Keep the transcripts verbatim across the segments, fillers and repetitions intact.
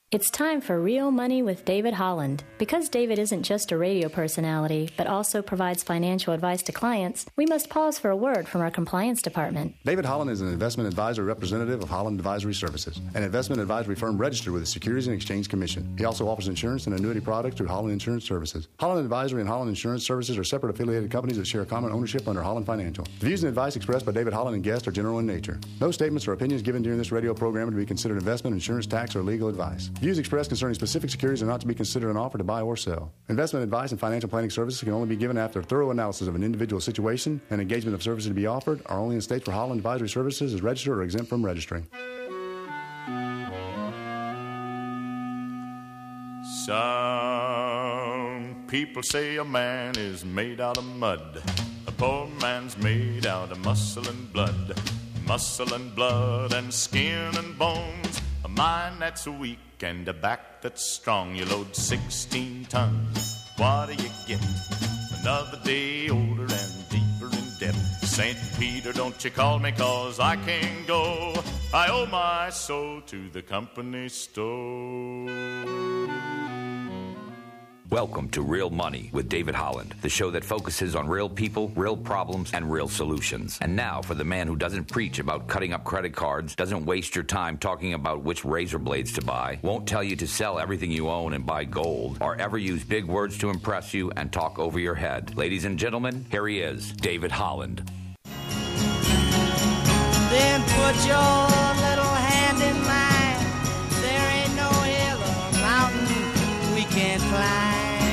It's time for Real Money with David Holland. Because David isn't just a radio personality, but also provides financial advice to clients, we must pause for a word from our compliance department. David Holland is an investment advisor representative of Holland Advisory Services, an investment advisory firm registered with the Securities and Exchange Commission. He also offers insurance and annuity products through Holland Insurance Services. Holland Advisory and Holland Insurance Services are separate affiliated companies that share common ownership under Holland Financial. The views and advice expressed by David Holland and guests are general in nature. No statements or opinions given during this radio program are to be considered investment, insurance, tax, or legal advice. Views expressed concerning specific securities are not to be considered an offer to buy or sell. Investment advice and financial planning services can only be given after a thorough analysis of an individual situation, and engagement of services to be offered are only in states where Holland Advisory Services is registered or exempt from registering. Some people say a man is made out of mud. A poor man's made out of muscle and blood. Muscle and blood and skin and bones. A mind that's weak and a back that's strong. You load sixteen tons. What do you get? Another day older and deeper in debt. Saint Peter, don't you call me, 'cause I can't go. I owe my soul to the company store. Welcome to Real Money with David Holland, the show that focuses on real people, real problems, and real solutions. And now for the man who doesn't preach about cutting up credit cards, doesn't waste your time talking about which razor blades to buy, won't tell you to sell everything you own and buy gold, or ever use big words to impress you and talk over your head. Ladies and gentlemen, here he is, David Holland. Then put your little hand in mine. There ain't no hill or mountain we can't climb.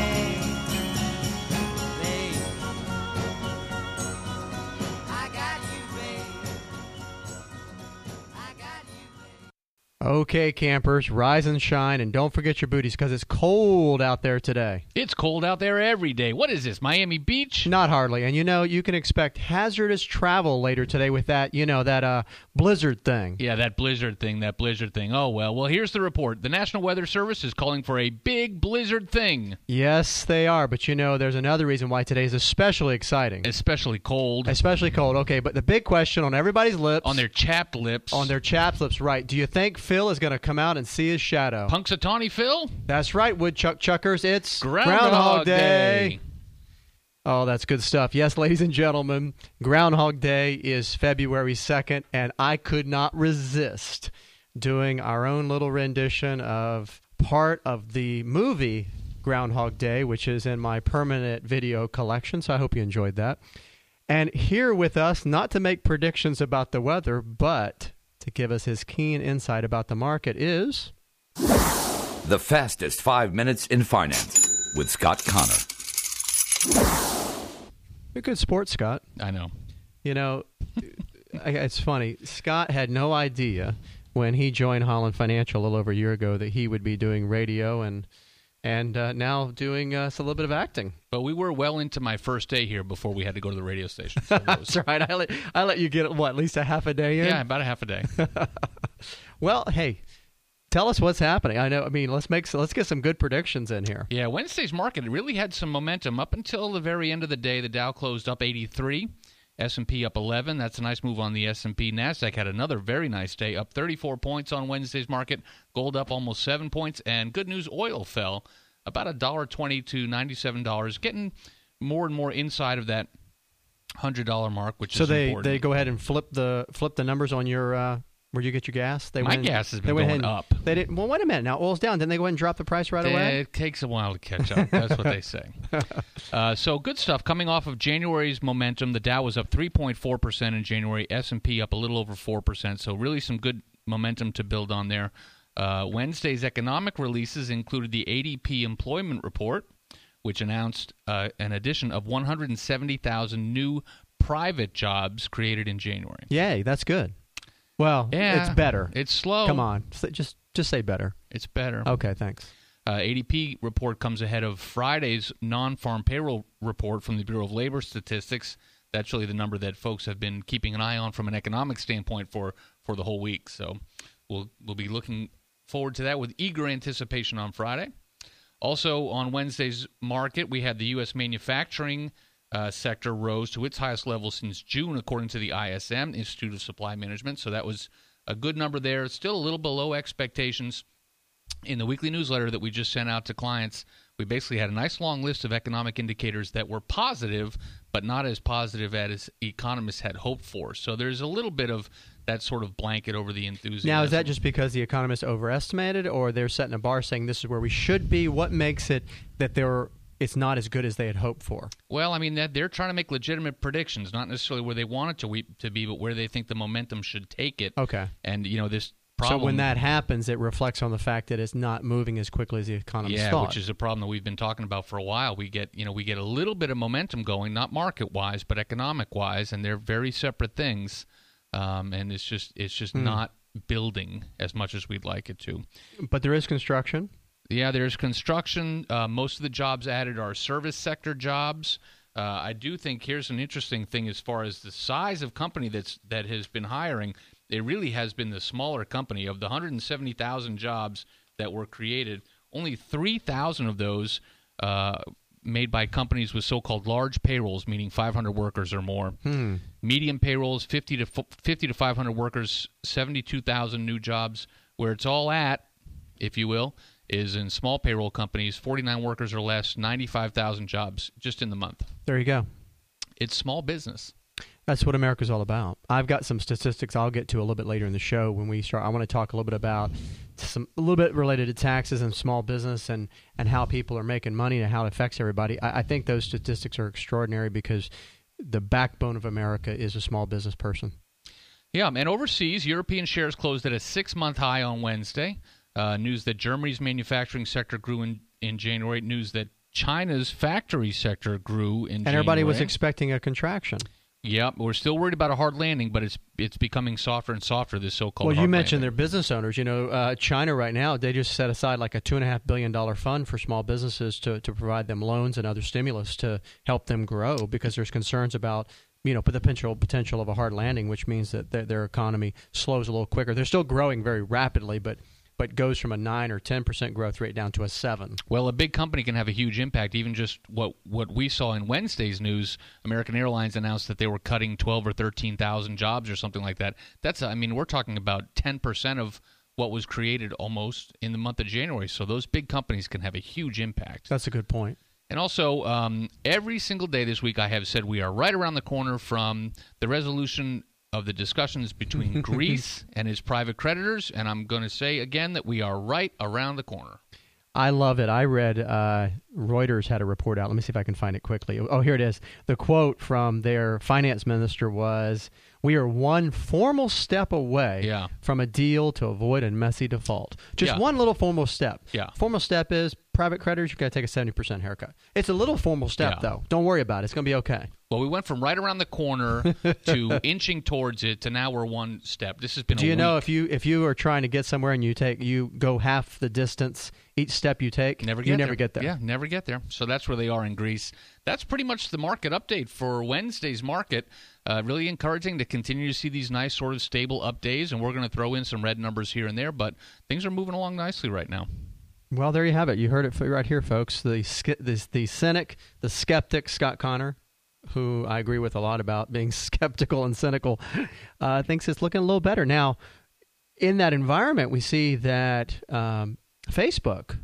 Okay, campers, rise and shine, and don't forget your booties, because it's cold out there today. It's cold out there every day. What is this, Miami Beach? Not hardly. And, you know, you can expect hazardous travel later today with that, you know, that uh, blizzard thing. Yeah, that blizzard thing, that blizzard thing. Oh, well. Well, here's the report. The National Weather Service is calling for a big blizzard thing. Yes, they are. But, you know, there's another reason why today is especially exciting. Especially cold. Especially cold. Okay, but the big question on everybody's lips. On their chapped lips. On their chapped lips, right. Do you think Phil is going to come out and see his shadow? Punxsutawney Phil? That's right, Woodchuck Chuckers. It's Groundhog, Groundhog Day. Day. Oh, that's good stuff. Yes, ladies and gentlemen, Groundhog Day is February second, and I could not resist doing our own little rendition of part of the movie Groundhog Day, which is in my permanent video collection, so I hope you enjoyed that. And here with us, not to make predictions about the weather, but to give us his keen insight about the market is... The fastest five minutes in finance with Scott Connor. You're a good sport, Scott. I know. You know, it's funny. Scott had no idea when he joined Holland Financial a little over a year ago that he would be doing radio and and uh, now doing uh, a little bit of acting. But we were well into my first day here before we had to go to the radio station. So That's right. I let, I let you get, what, at least a half a day in? Yeah, about a half a day. Well, hey, tell us what's happening. I know. I mean, let's make let's get some good predictions in here. Yeah, Wednesday's market really had some momentum up until the very end of the day. The Dow closed up eighty-three, S and P up eleven. That's a nice move on the S and P. NASDAQ had another very nice day, up thirty-four points on Wednesday's market. Gold up almost seven points, and good news, oil fell about one dollar twenty to ninety-seven dollars, getting more and more inside of that one hundred dollars mark, which so is they, important. So they go ahead and flip the flip the numbers on your uh, where you get your gas? They My went gas has been they went going ahead and, up. They didn't. Well, wait a minute. Now oil's down. Didn't they go ahead and drop the price right away? It takes a while to catch up. That's what they say. Uh, so good stuff coming off of January's momentum. The Dow was up three point four percent in January. S and P up a little over four percent. So really some good momentum to build on there. Uh, Wednesday's economic releases included the A D P employment report, which announced uh, an addition of one hundred seventy thousand new private jobs created in January. Yay, that's good. Well, yeah, it's better. It's slow. Come on. Just just say better. It's better. Okay, thanks. Uh, A D P report comes ahead of Friday's non-farm payroll report from the Bureau of Labor Statistics. That's really the number that folks have been keeping an eye on from an economic standpoint for, for the whole week. So we'll we'll be looking forward to that with eager anticipation on Friday. Also on Wednesday's market, we had the U S manufacturing uh, sector rose to its highest level since June, according to the I S M, Institute of Supply Management. So that was a good number there. Still a little below expectations. in the weekly newsletter that we just sent out to clients, we basically had a nice long list of economic indicators that were positive, but not as positive as economists had hoped for. So there's a little bit of that sort of blanket over the enthusiasm. Now, is that just because the economists overestimated, or they're setting a bar saying this is where we should be? What makes it that they're it's not as good as they had hoped for? Well, I mean, that they're trying to make legitimate predictions, not necessarily where they want it to, we, to be, but where they think the momentum should take it. Okay. And, you know, this problem... So when that happens, it reflects on the fact that it's not moving as quickly as the economists yeah, thought. Yeah, which is a problem that we've been talking about for a while. We get, you know, we get a little bit of momentum going, not market-wise, but economic-wise, and they're very separate things. Um, and it's just it's just mm. not building as much as we'd like it to. But there is construction. Yeah, there's construction. Uh, most of the jobs added are service sector jobs. Uh, I do think here's an interesting thing as far as the size of company that's that has been hiring. It really has been the smaller company. Of the one hundred seventy thousand jobs that were created, only three thousand of those uh, made by companies with so-called large payrolls, meaning five hundred workers or more. Hmm. Medium payrolls, fifty to fifty to five hundred workers, seventy-two thousand new jobs. Where it's all at, if you will, is in small payroll companies, forty-nine workers or less, ninety-five thousand jobs just in the month. There you go. It's small business. That's what America's all about. I've got some statistics I'll get to a little bit later in the show when we start. I want to talk a little bit about some a little bit related to taxes and small business and, and how people are making money and how it affects everybody. I, I think those statistics are extraordinary because the backbone of America is a small business person. Yeah, and overseas, European shares closed at a six-month high on Wednesday. Uh, news that Germany's manufacturing sector grew in, in January. News that China's factory sector grew in and January. And everybody was expecting a contraction. Yep, we're still worried about a hard landing, but it's it's becoming softer and softer, this so-called Well, hard you mentioned landing. their business owners. You know, uh, China right now, they just set aside like a two point five billion dollars fund for small businesses to, to provide them loans and other stimulus to help them grow because there's concerns about, you know, the potential potential of a hard landing, which means that their, their economy slows a little quicker. They're still growing very rapidly, but but goes from a nine or ten percent growth rate down to a seven. Well, a big company can have a huge impact. Even just what what we saw in Wednesday's news, American Airlines announced that they were cutting twelve or thirteen thousand jobs or something like that. That's, I mean, we're talking about ten percent of what was created almost in the month of January. So those big companies can have a huge impact. That's a good point. And also, um, every single day this week I have said we are right around the corner from the resolution of the discussions between Greece and his private creditors, and I'm going to say again that we are right around the corner. I love it. I read uh, Reuters had a report out. Let me see if I can find it quickly. Oh, here it is. The quote from their finance minister was, "We are one formal step away yeah. from a deal to avoid a messy default." Just yeah. one little formal step. Yeah. Formal step is private creditors, you've got to take a seventy percent haircut. It's a little formal step, yeah. though. Don't worry about it. It's going to be okay. Well, we went from right around the corner to inching towards it to now we're one step. This has been Do a you week. know if you if you are trying to get somewhere and you take you go half the distance each step you take, never get you there. never get there. Yeah, never get there. So that's where they are in Greece. That's pretty much the market update for Wednesday's market. Uh, really encouraging to continue to see these nice sort of stable up days, and we're going to throw in some red numbers here and there, but things are moving along nicely right now. Well, there you have it. You heard it right here, folks. The the, the cynic, the skeptic, Scott Connor, who I agree with a lot about being skeptical and cynical, uh, thinks it's looking a little better. Now, in that environment, we see that um, Facebook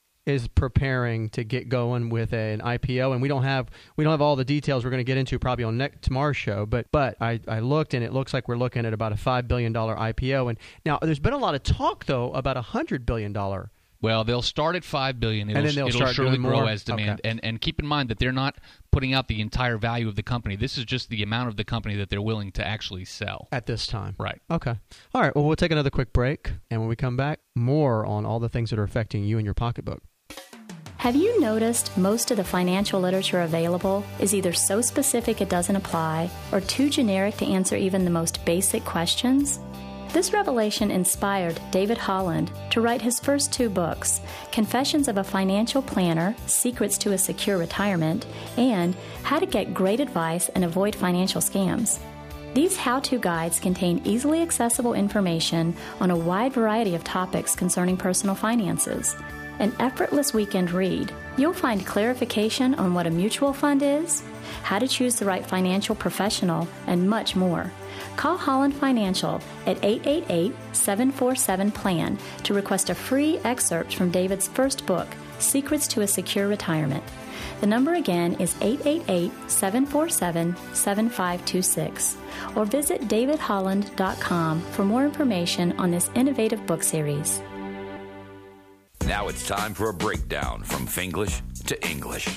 is preparing to get going with a, an I P O, and we don't have we don't have all the details we're going to get into probably on next, tomorrow's show. But but I, I looked, and it looks like we're looking at about a five billion dollars I P O. And now there's been a lot of talk though about a hundred billion dollars. Well, they'll start at five billion dollars. It'll, and then they'll it'll start surely doing grow more? as demand. Okay. And and keep in mind that they're not putting out the entire value of the company. This is just the amount of the company that they're willing to actually sell At this time. Right. Okay. All right. Well, we'll take another quick break. And when we come back, more on all the things that are affecting you and your pocketbook. Have you noticed most of the financial literature available is either so specific it doesn't apply or too generic to answer even the most basic questions? This revelation inspired David Holland to write his first two books, Confessions of a Financial Planner, Secrets to a Secure Retirement, and How to Get Great Advice and Avoid Financial Scams. These how-to guides contain easily accessible information on a wide variety of topics concerning personal finances. An effortless weekend read, you'll find clarification on what a mutual fund is, how to choose the right financial professional, and much more. Call Holland Financial at eight eight eight, seven four seven, P L A N to request a free excerpt from David's first book, Secrets to a Secure Retirement. The number again is eight eight eight, seven four seven, seven five two six. Or visit david holland dot com for more information on this innovative book series. Now it's time for a breakdown from Finglish to English.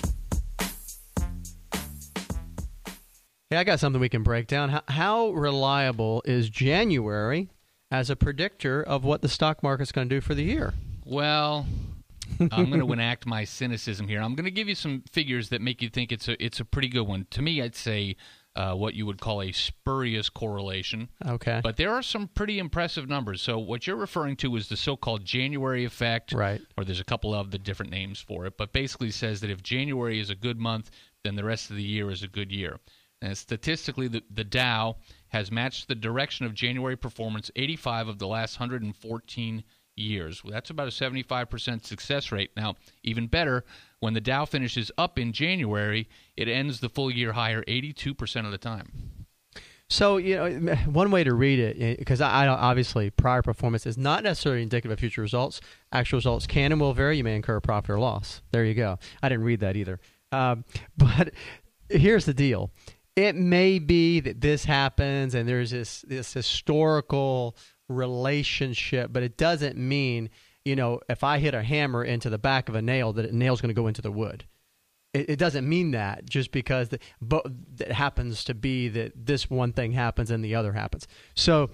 Hey, I got something we can break down. How, how reliable is January as a predictor of what the stock market's going to do for the year? Well, I'm going to enact my cynicism here. I'm going to give you some figures that make you think it's a it's a pretty good one. To me, I'd say uh, what you would call a spurious correlation. Okay. But there are some pretty impressive numbers. So what you're referring to is the so-called January effect. Right. Or there's a couple of the different names for it. But basically says that if January is a good month, then the rest of the year is a good year. And statistically, the, the Dow has matched the direction of January performance eighty-five of the last one hundred fourteen years. Well, that's about a seventy-five percent success rate. Now, even better, when the Dow finishes up in January, it ends the full year higher eighty-two percent of the time. So, you know, one way to read it, because I, I don't, obviously prior performance is not necessarily indicative of future results. Actual results can and will vary. You may incur a profit or loss. There you go. I didn't read that either. Um, but here's the deal. It may be that this happens and there's this this historical relationship, but it doesn't mean, you know, if I hit a hammer into the back of a nail, that a nail's going to go into the wood. It, it doesn't mean that just because the, but it happens to be that this one thing happens and the other happens. So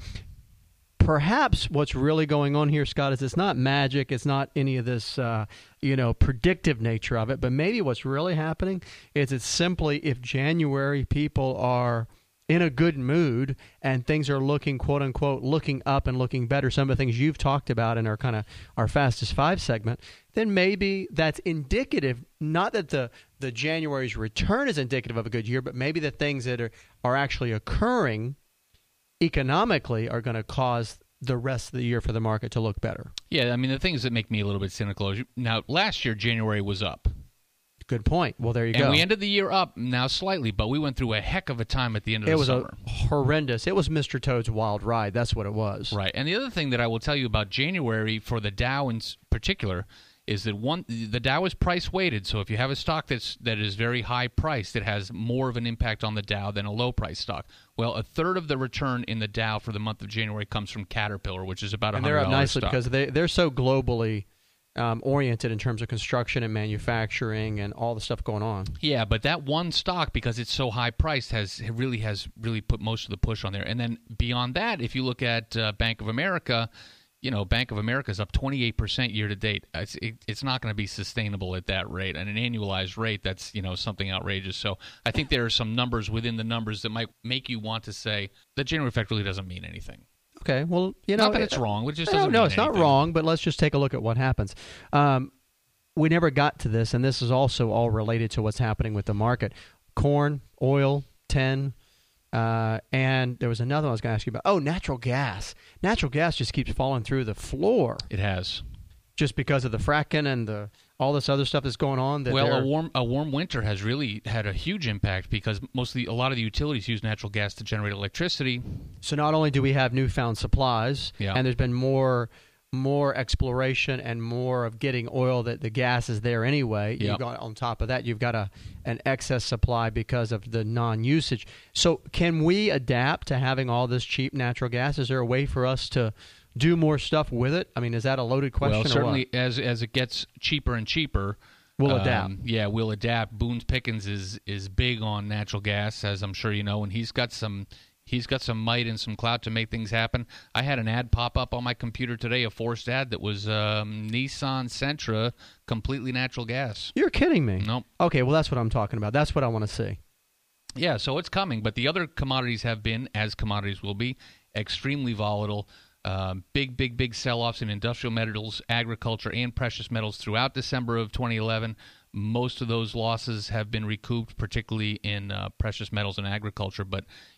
perhaps what's really going on here, Scott, is it's not magic. It's not any of this, uh, you know, predictive nature of it. But maybe what's really happening is it's simply if January people are in a good mood and things are looking, quote unquote, looking up and looking better, some of the things you've talked about in our kind of our Fastest Five segment, then maybe that's indicative, not that the, the January's return is indicative of a good year, but maybe the things that are, are actually occurring economically are going to cause the rest of the year for the market to look better. Yeah, I mean, the things that make me a little bit cynical is, now, last year, January was up. Good point. Well, there you and go. And we ended the year up now slightly, but we went through a heck of a time at the end of it the was summer. A horrendous. It was Mister Toad's wild ride. That's what it was. Right. And the other thing that I will tell you about January for the Dow in particular is that one the Dow is price weighted. So if you have a stock that's that is very high priced, it has more of an impact on the Dow than a low price stock. Well, a third of the return in the Dow for the month of January comes from Caterpillar, which is about a hundred dollars. And they're up nicely stock. because they they're so globally um, oriented in terms of construction and manufacturing and all the stuff going on. Yeah, but that one stock, because it's so high priced, has really has really put most of the push on there. And then beyond that, if you look at uh, Bank of America. You know, Bank of America is up twenty-eight percent year to date. It's, it, it's not going to be sustainable at that rate. At an annualized rate, that's, you know, something outrageous. So I think there are some numbers within the numbers that might make you want to say the January effect really doesn't mean anything. Okay, well, you know. Not that it's wrong. It just doesn't no, mean it's anything. not wrong, but let's just take a look at what happens. Um, we never got to this, and this is also all related to what's happening with the market. Corn, oil, tin. Uh, and there was another one I was going to ask you about. Oh, natural gas. Natural gas just keeps falling through the floor. It has. Just because of the fracking and the all this other stuff that's going on. That well, they're... a warm a warm winter has really had a huge impact because mostly a lot of the utilities use natural gas to generate electricity. So not only do we have newfound supplies, yeah. and there's been more more exploration and more of getting oil that the gas is there anyway. Yep. You've got, on top of that, you've got a an excess supply because of the non-usage. So can we adapt to having all this cheap natural gas? Is there a way for us to do more stuff with it? I mean, is that a loaded question? Well, certainly or what? as as it gets cheaper and cheaper, we'll um, adapt. Yeah, we'll adapt. Boone's Pickens is is big on natural gas, as I'm sure you know, and he's got some he's got some might and some clout to make things happen. I had an ad pop up on my computer today, a forced ad that was um, Nissan Sentra, completely natural gas. You're kidding me. Nope. Okay, well, that's what I'm talking about. That's what I want to see. Yeah, so it's coming, but the other commodities have been, as commodities will be, extremely volatile. Um, big, big, big sell-offs in industrial metals, agriculture, and precious metals throughout December of twenty eleven. Most of those losses have been recouped, particularly in uh, precious metals and agriculture. But,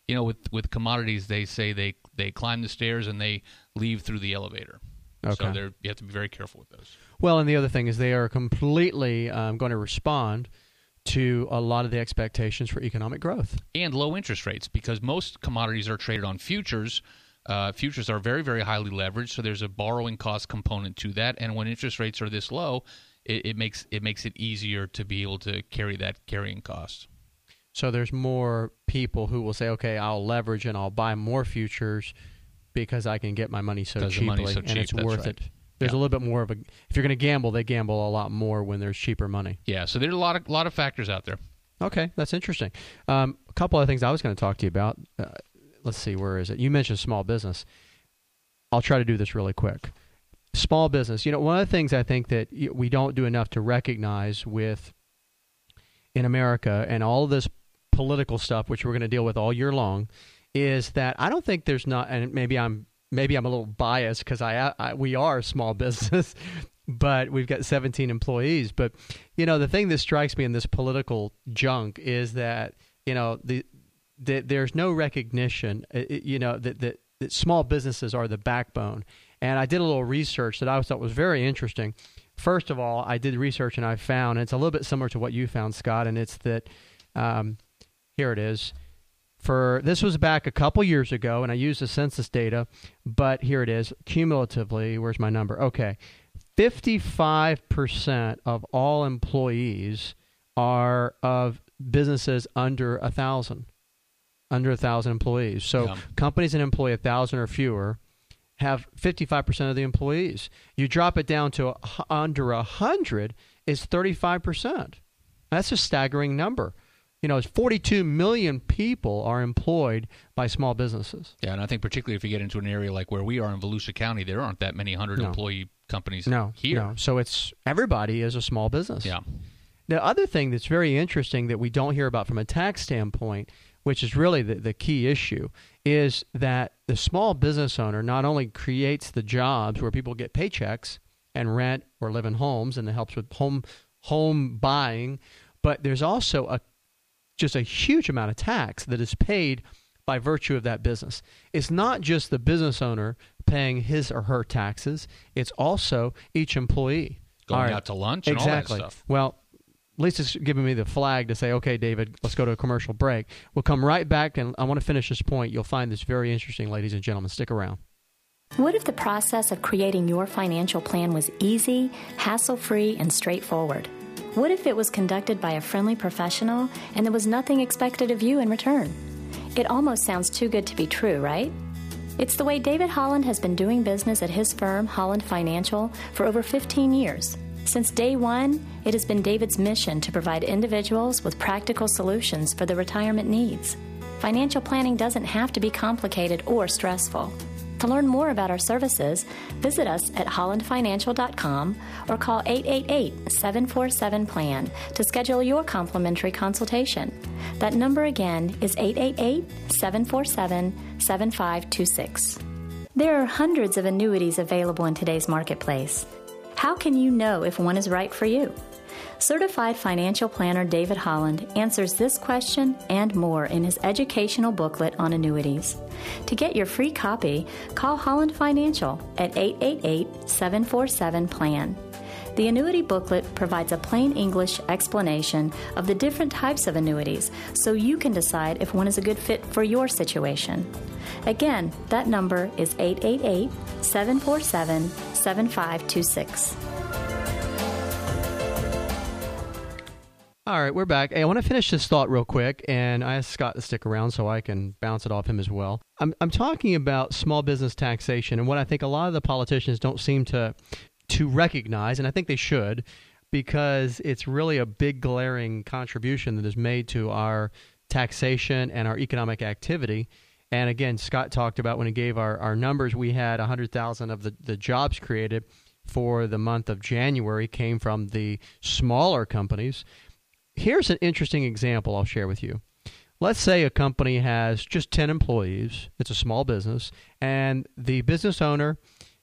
You know, with with commodities, they say they they climb the stairs and they leave through the elevator. Okay. So they're, you have to be very careful with those. Well, and the other thing is they are completely um, going to respond to a lot of the expectations for economic growth. And low interest rates, because most commodities are traded on futures. Uh, futures are very, very highly leveraged, so there's a borrowing cost component to that. And when interest rates are this low, it, it makes it makes it easier to be able to carry that carrying cost. So there's more people who will say, okay, I'll leverage and I'll buy more futures because I can get my money so Because the cheaply, money's so cheap, and it's that's worth right. it. There's Yeah. a little bit more of a. If you're going to gamble, they gamble a lot more when there's cheaper money. Yeah, so there's a lot of lot of factors out there. Okay, that's interesting. Um, a couple of things I was going to talk to you about. Uh, let's see, where is it? You mentioned small business. I'll try to do this really quick. Small business. You know, one of the things I think that we don't do enough to recognize with in America and all this political stuff, which we're going to deal with all year long, is that I don't think there's not, and maybe I'm maybe I'm a little biased because I, I we are a small business, but we've got seventeen employees. But you know, the thing that strikes me in this political junk is that you know the, the there's no recognition. It, you know that that that small businesses are the backbone. And I did a little research that I thought was very interesting. First of all, I did research and I found, and it's a little bit similar to what you found, Scott, and it's that, um, here it is. For this was back a couple years ago, and I used the census data, but here it is, cumulatively, where's my number? Okay, fifty-five percent of all employees are of businesses under a thousand. Under a thousand employees. So Yeah. companies that employ a thousand or fewer have fifty-five percent of the employees. You drop it down to a, under a hundred is thirty-five percent. That's a staggering number. You know, it's forty-two million people are employed by small businesses. Yeah, and I think particularly if you get into an area like where we are in Volusia County, there aren't that many hundred No. employee companies No, here. no. So it's everybody is a small business. Yeah. The other thing that's very interesting that we don't hear about from a tax standpoint, which is really the, the key issue, is that the small business owner not only creates the jobs where people get paychecks and rent or live in homes, and it helps with home home buying, but there's also a just a huge amount of tax that is paid by virtue of that business. It's not just the business owner paying his or her taxes, it's also each employee. Going All right. out to lunch and exactly. all that stuff. Well, Lisa's giving me the flag to say, okay, David, let's go to a commercial break. We'll come right back, and I want to finish this point. You'll find this very interesting, ladies and gentlemen. Stick around. What if the process of creating your financial plan was easy, hassle-free, and straightforward? What if it was conducted by a friendly professional and there was nothing expected of you in return? It almost sounds too good to be true, right? It's the way David Holland has been doing business at his firm, Holland Financial, for over fifteen years. Since day one, it has been David's mission to provide individuals with practical solutions for their retirement needs. Financial planning doesn't have to be complicated or stressful. To learn more about our services, visit us at holland financial dot com or call eight eight eight, seven four seven, P L A N to schedule your complimentary consultation. That number again is eight eight eight, seven four seven, seven five two six. There are hundreds of annuities available in today's marketplace. How can you know if one is right for you? Certified financial planner David Holland answers this question and more in his educational booklet on annuities. To get your free copy, call Holland Financial at eight eight eight, seven four seven, P L A N. The annuity booklet provides a plain English explanation of the different types of annuities so you can decide if one is a good fit for your situation. Again, that number is eight eight eight, seven four seven, seven five two six. All right, we're back. Hey, I want to finish this thought real quick, and I asked Scott to stick around so I can bounce it off him as well. I'm I'm talking about small business taxation and what I think a lot of the politicians don't seem to to recognize, and I think they should, because it's really a big glaring contribution that is made to our taxation and our economic activity. And again, Scott talked about when he gave our, our numbers, we had one hundred thousand of the, the jobs created for the month of January came from the smaller companies. Here's an interesting example I'll share with you. Let's say a company has just ten employees. It's a small business, and the business owner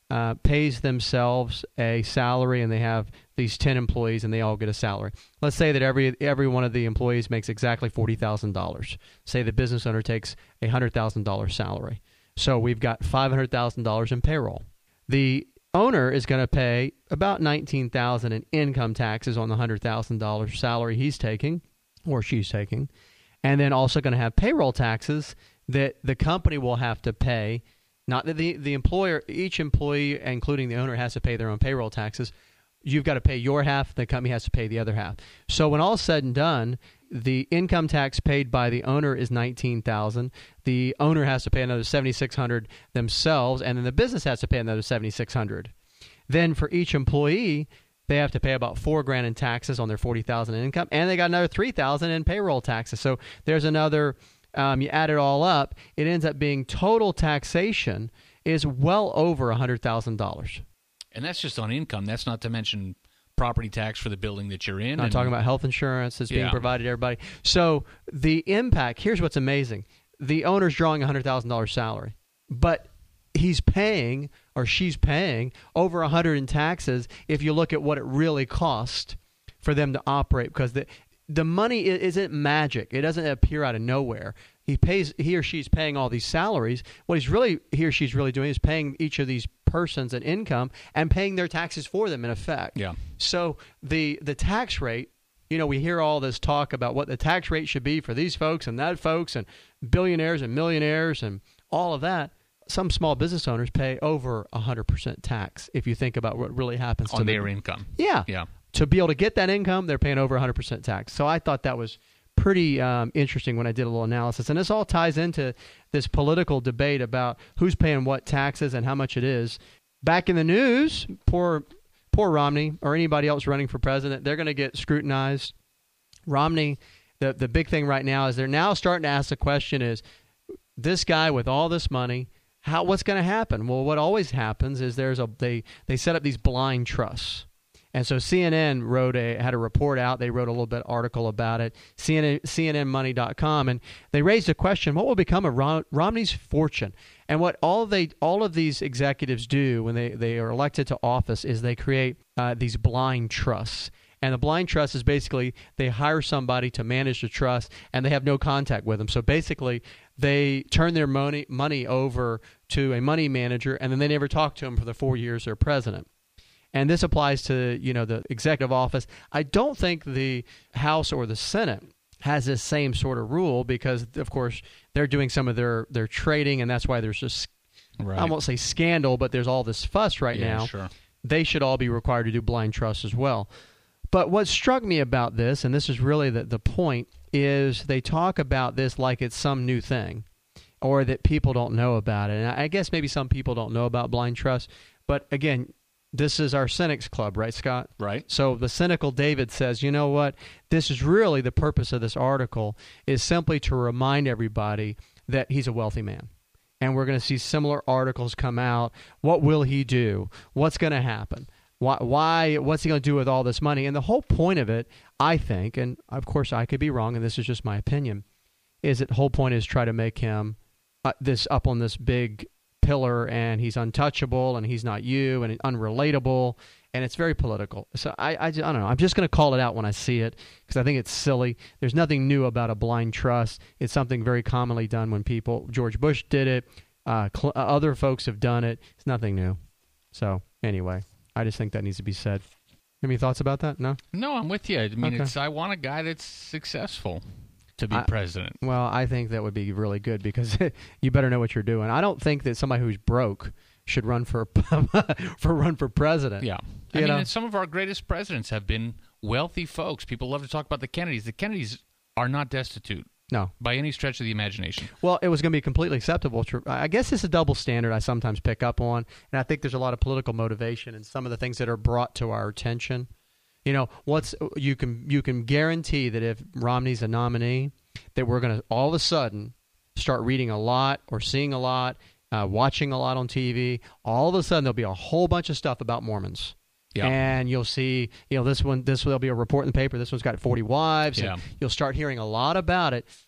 uh, pays themselves a salary, and they have these ten employees, and they all get a salary. Let's say that every every one of the employees makes exactly forty thousand dollars. Say the business owner takes a one hundred thousand dollars salary. So we've got five hundred thousand dollars in payroll. The owner is going to pay about nineteen thousand dollars in income taxes on the one hundred thousand dollars salary he's taking or she's taking, and then also going to have payroll taxes that the company will have to pay. Not that the, the employer, each employee, including the owner, has to pay their own payroll taxes. You've got to pay your half, the company has to pay the other half. So when all is said and done, the income tax paid by the owner is nineteen thousand dollars. The owner has to pay another seven thousand six hundred dollars themselves, and then the business has to pay another seven thousand six hundred dollars. Then for each employee, they have to pay about four grand in taxes on their forty thousand dollars in income, and they got another three thousand dollars in payroll taxes. So there's another, um, you add it all up, it ends up being total taxation is well over one hundred thousand dollars. And that's just on income. That's not to mention property tax for the building that you're in. I'm and, talking about health insurance that's being yeah. provided to everybody. So the impact, here's what's amazing. The owner's drawing a one hundred thousand dollars salary, but he's paying or she's paying over one hundred in taxes if you look at what it really cost for them to operate, because the the money isn't magic. It doesn't appear out of nowhere. He pays, he or she's paying all these salaries. What he's really, he or she's really doing is paying each of these persons an income and paying their taxes for them in effect. Yeah. So the the tax rate, you know, we hear all this talk about what the tax rate should be for these folks and that folks and billionaires and millionaires and all of that. Some small business owners pay over one hundred percent tax if you think about what really happens on to their them. income. Yeah. Yeah. To be able to get that income, they're paying over one hundred percent tax. So I thought that was pretty um, interesting when I did a little analysis. And this all ties into this political debate about who's paying what taxes and how much it is. Back in the news, poor poor Romney or anybody else running for president, they're going to get scrutinized. Romney, the, the big thing right now is they're now starting to ask the question is, this guy with all this money, how what's going to happen? Well, what always happens is there's a they, they set up these blind trusts. And so C N N wrote a had a report out. They wrote a little bit article about it, C N N, C N N money dot com, and they raised a question: what will become of Rom, Romney's fortune? And what all they all of these executives do when they, they are elected to office is they create uh, these blind trusts. And the blind trust is basically they hire somebody to manage the trust, and they have no contact with them. So basically, they turn their money money over to a money manager, and then they never talk to him for the four years they're president. And this applies to, you know, the executive office. I don't think the House or the Senate has this same sort of rule because, of course, they're doing some of their, their trading, and that's why there's this, right. I won't say scandal, but there's all this fuss right yeah, now. Sure. They should all be required to do blind trust as well. But what struck me about this, and this is really the, the point, is they talk about this like it's some new thing or that people don't know about it. And I guess maybe some people don't know about blind trust, but again, this is our cynics club, right, Scott? Right. So the cynical David says, you know what? This is really the purpose of this article is simply to remind everybody that he's a wealthy man. And we're going to see similar articles come out. What will he do? What's going to happen? Why, why? What's he going to do with all this money? And the whole point of it, I think, and of course I could be wrong, and this is just my opinion, is that the whole point is try to make him uh, this up on this big pillar, and he's untouchable, and he's not you, and unrelatable, and it's very political. So I, I, I don't know. I'm just going to call it out when I see it because I think it's silly. There's nothing new about a blind trust. It's something very commonly done when people. George Bush did it. Uh, cl- other folks have done it. It's nothing new. So anyway, I just think that needs to be said. Any thoughts about that? No. No, I'm with you. I mean, Okay. it's I want a guy that's successful to be I- president. Well, I think that would be really good because you better know what you're doing. I don't think that somebody who's broke should run for for run for president. Yeah. You I mean, know? and some of our greatest presidents have been wealthy folks. People love to talk about the Kennedys. The Kennedys are not destitute No. by any stretch of the imagination. Well, it was going to be completely acceptable. To, I guess it's a double standard I sometimes pick up on, and I think there's a lot of political motivation in some of the things that are brought to our attention. You know, what's you can you can guarantee that if Romney's a nominee, that we're going to all of a sudden start reading a lot or seeing a lot, uh, watching a lot on T V. All of a sudden, there'll be a whole bunch of stuff about Mormons. Yeah. And you'll see, you know, this one, this there'll be a report in the paper. This one's got forty wives. Yeah. And you'll start hearing a lot about it.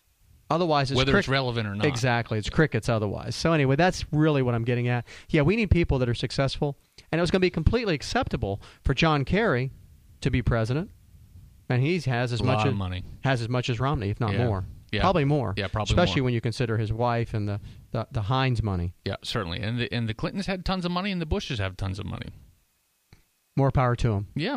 Otherwise, it's whether crick- it's relevant or not. Exactly. It's crickets otherwise. So anyway, that's really what I'm getting at. Yeah, we need people that are successful. And it was going to be completely acceptable for John Kerry to be president. And he has as a much lot as, of money. has as much as Romney, if not Yeah. more. Yeah. Probably more. Yeah, probably Especially more. when you consider his wife and the, the, the Heinz money. Yeah, certainly. And the, and the Clintons had tons of money, and the Bushes have tons of money. More power to him. Yeah.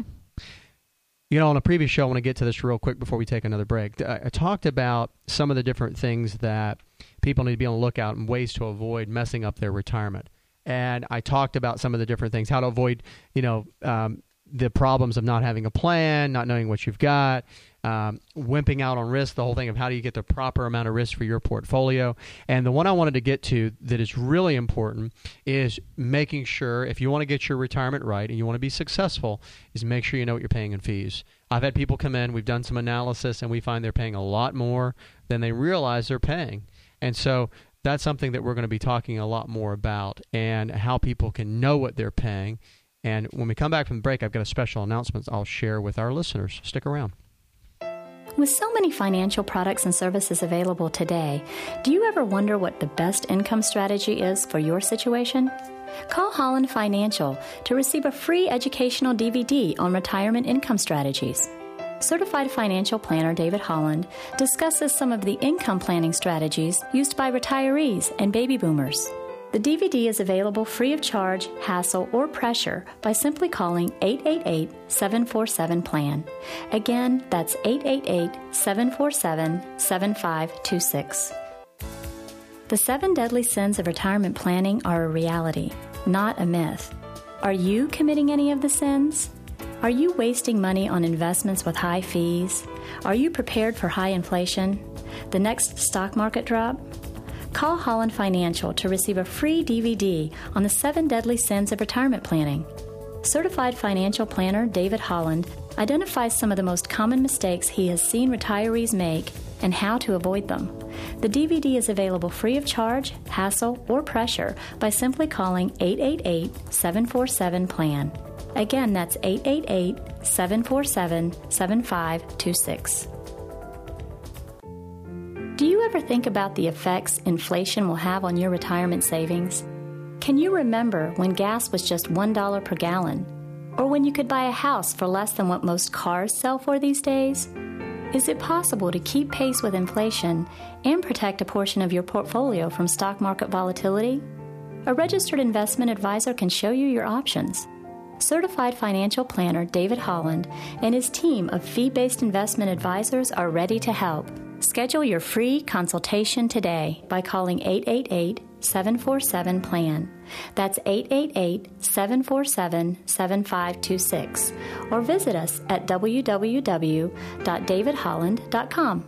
You know, on a previous show, I want to get to this real quick before we take another break. I, I talked about some of the different things that people need to be on the lookout and ways to avoid messing up their retirement. And I talked about some of the different things, how to avoid, you know, um, the problems of not having a plan, not knowing what you've got, um, wimping out on risk, the whole thing of how do you get the proper amount of risk for your portfolio. And the one I wanted to get to that is really important is making sure, if you want to get your retirement right and you want to be successful, is make sure you know what you're paying in fees. I've had people come in, we've done some analysis, and we find they're paying a lot more than they realize they're paying. And so that's something that we're going to be talking a lot more about, and how people can know what they're paying. And when we come back from the break, I've got a special announcement I'll share with our listeners. Stick around. With so many financial products and services available today, do you ever wonder what the best income strategy is for your situation? Call Holland Financial to receive a free educational D V D on retirement income strategies. Certified financial planner David Holland discusses some of the income planning strategies used by retirees and baby boomers. The D V D is available free of charge, hassle, or pressure by simply calling eight eight eight, seven four seven, PLAN. Again, that's eight eight eight, seven four seven, seven five two six. The seven deadly sins of retirement planning are a reality, not a myth. Are you committing any of the sins? Are you wasting money on investments with high fees? Are you prepared for high inflation? The next stock market drop? Call Holland Financial to receive a free D V D on the seven deadly sins of retirement planning. Certified financial planner David Holland identifies some of the most common mistakes he has seen retirees make and how to avoid them. The D V D is available free of charge, hassle, or pressure by simply calling eight eight eight, seven four seven, PLAN. Again, that's eight eight eight, seven four seven, seven five two six. Do you ever think about the effects inflation will have on your retirement savings? Can you remember when gas was just one dollar per gallon? Or when you could buy a house for less than what most cars sell for these days? Is it possible to keep pace with inflation and protect a portion of your portfolio from stock market volatility? A registered investment advisor can show you your options. Certified financial planner David Holland and his team of fee-based investment advisors are ready to help. Schedule your free consultation today by calling eight eight eight, seven four seven, PLAN. That's eight eight eight, seven four seven, seven five two six. Or visit us at w w w dot david holland dot com.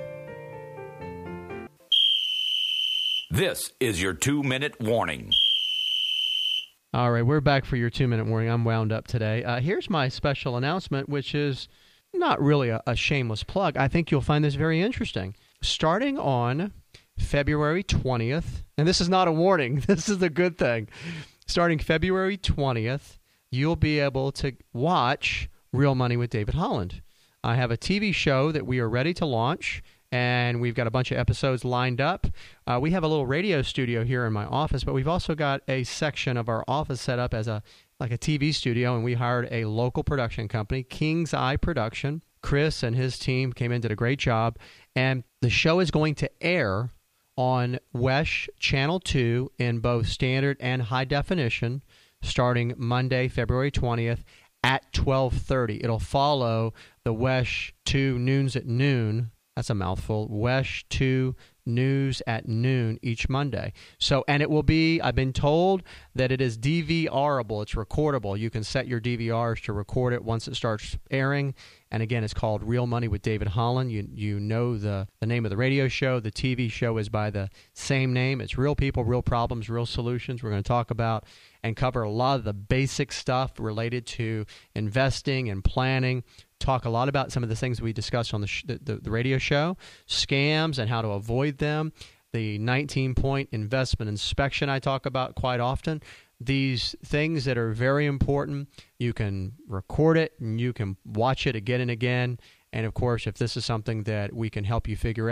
This is your two-minute warning. All right, we're back for your two-minute warning. I'm wound up today. Uh, here's my special announcement, which is not really a, a shameless plug. I think you'll find this very interesting. Starting on February twentieth, and this is not a warning, this is a good thing. Starting February twentieth, you'll be able to watch Real Money with David Holland. I have a T V show that we are ready to launch, and we've got a bunch of episodes lined up. Uh, we have a little radio studio here in my office, but we've also got a section of our office set up as a like a T V studio, and we hired a local production company, King's Eye Production. Chris and his team came in, did a great job, and the show is going to air on W E S H Channel two in both standard and high definition starting Monday, February twentieth at twelve thirty. It'll follow the W E S H two Noons at Noon. That's a mouthful. W E S H two News at noon each Monday. So, and it will be, I've been told that it is DVRable. It's recordable. You can set your D V Rs to record it once it starts airing. And again, it's called Real Money with David Holland. You you know the, the name of the radio show. The T V show is by the same name. It's real people, real problems, real solutions. We're going to talk about and cover a lot of the basic stuff related to investing and planning. Talk a lot about some of the things we discussed on the, sh- the, the, the radio show, scams and how to avoid them, the nineteen-point investment inspection I talk about quite often. These things that are very important, you can record it and you can watch it again and again. And, of course, if this is something that we can help you figure out,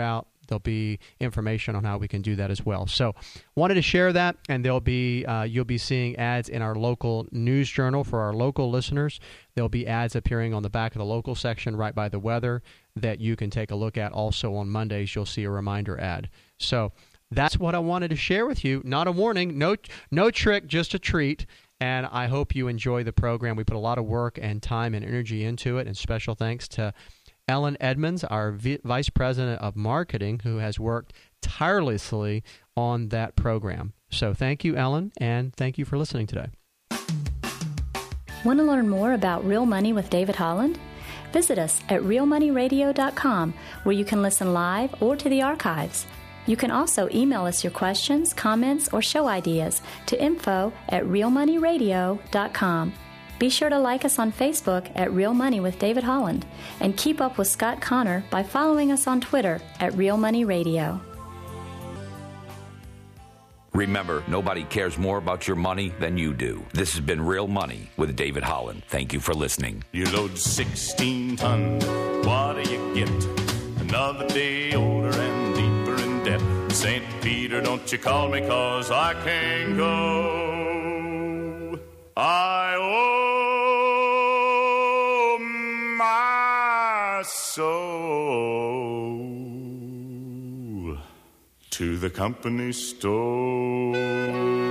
there'll be information on how we can do that as well. So wanted to share that, and there'll be uh, you'll be seeing ads in our local news journal for our local listeners. There'll be ads appearing on the back of the local section right by the weather that you can take a look at. Also on Mondays, you'll see a reminder ad. So that's what I wanted to share with you. Not a warning, no no trick, just a treat. And I hope you enjoy the program. We put a lot of work and time and energy into it. And special thanks to Ellen Edmonds, our v- Vice President of Marketing, who has worked tirelessly on that program. So thank you, Ellen, and thank you for listening today. Want to learn more about Real Money with David Holland? Visit us at real money radio dot com, where you can listen live or to the archives. You can also email us your questions, comments, or show ideas to info at real money radio dot com. Be sure to like us on Facebook at Real Money with David Holland, and keep up with Scott Connor by following us on Twitter at Real Money Radio. Remember, nobody cares more about your money than you do. This has been Real Money with David Holland. Thank you for listening. You load sixteen ton, what do you get? Another day older and deeper in debt. Saint Peter, don't you call me, 'cause I can't go. I owe my soul to the company store.